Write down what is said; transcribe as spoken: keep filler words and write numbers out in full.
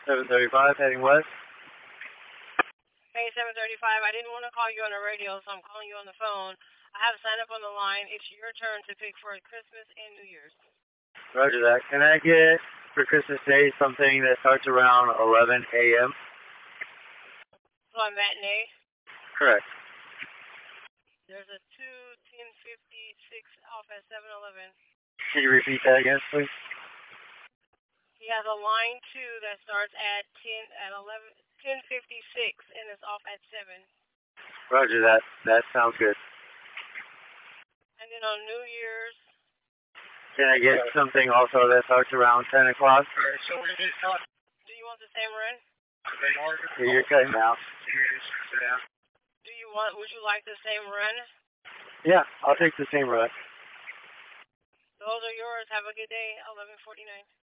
seven thirty-five, heading west. Hey, seven thirty-five, I didn't want to call you on the radio, so I'm calling you on the phone. I have a sign up on the line. It's your turn to pick for Christmas and New Year's. Roger that. Can I get, for Christmas Day, something that starts around eleven a m? So a matinee? Correct. There's a two ten fifty-six off at seven eleven. Can you repeat that again, please? He has a line two that starts at ten at eleven ten fifty-six and it's off at seven. Roger that. That sounds good. And then on New Year's. Can I get something also that starts around ten o'clock? Do you want the same run? You're cutting out. Do you want? Would you like the same run? Yeah, I'll take the same run. Those are yours. Have a good day. eleven forty-nine.